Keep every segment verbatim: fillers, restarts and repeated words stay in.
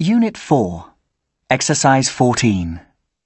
Unit four, Exercise fourteen.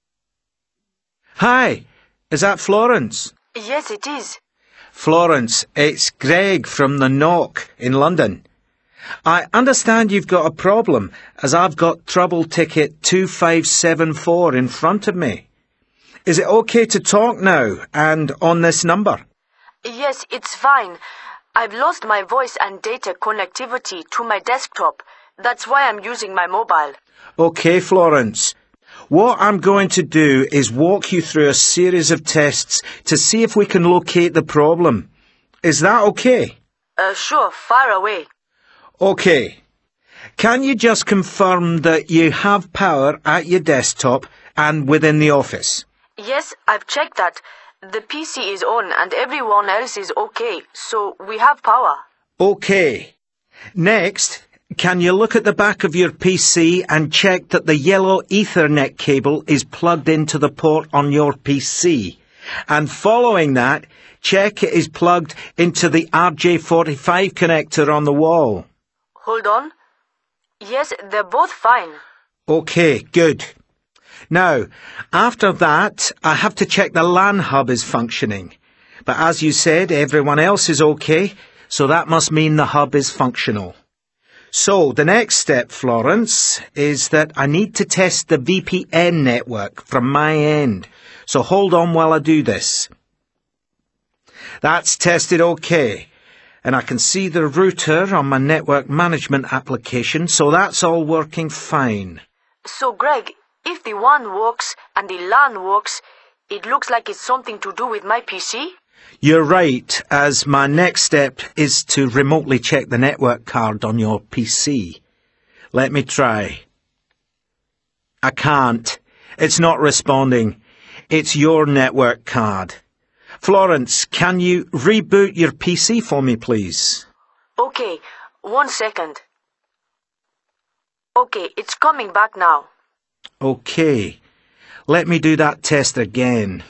Hi, is that Florence? Yes, it is. Florence, it's Greg from the Knock in London. I understand you've got a problem, as I've got trouble ticket two five seven four in front of me. Is it okay to talk now, and on this number? Yes, it's fine. I've lost my voice and data connectivity to my desktop. That's why I'm using my mobile. Okay, Florence. What I'm going to do is walk you through a series of tests to see if we can locate the problem. Is that okay? Uh, sure, far away. Okay. Can you just confirm that you have power at your desktop and within the office? Yes, I've checked that. The P C is on and everyone else is okay, so we have power. Okay. Next, can you look at the back of your P C and check that the yellow Ethernet cable is plugged into the port on your P C? And following that, check it is plugged into the R J forty-five connector on the wall. Hold on. Yes, they're both fine. Okay, good. Now, after that, I have to check the LAN hub is functioning. But as you said, everyone else is okay, so that must mean the hub is functional. So, the next step, Florence, is that I need to test the V P N network from my end. So hold on while I do this. That's tested okay. And I can see the router on my network management application, so that's all working fine. So, Greg, if the WAN works and the LAN works, it looks like it's something to do with my P C? You're right, as my next step is to remotely check the network card on your P C. Let me try. I can't. It's not responding. It's your network card. Florence, can you reboot your P C for me, please? Okay, one second. Okay, it's coming back now. Okay. Let me do that test again.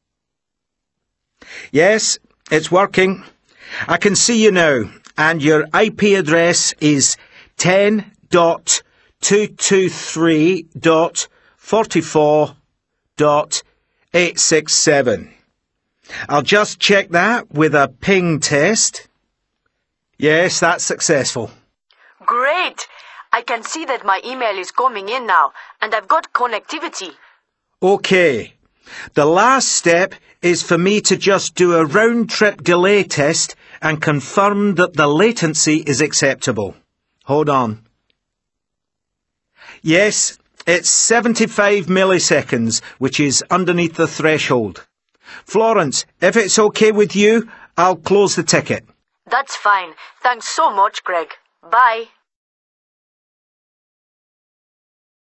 Yes, it's working. I can see you now, and your I P address is ten dot two two three dot forty-four dot eight six seven. I'll just check that with a ping test. Yes, that's successful. Great! I can see that my email is coming in now, and I've got connectivity. Okay. The last step is for me to just do a round-trip delay test and confirm that the latency is acceptable. Hold on. Yes, it's seventy-five milliseconds, which is underneath the threshold. Florence, if it's okay with you, I'll close the ticket. That's fine. Thanks so much, Greg. Bye.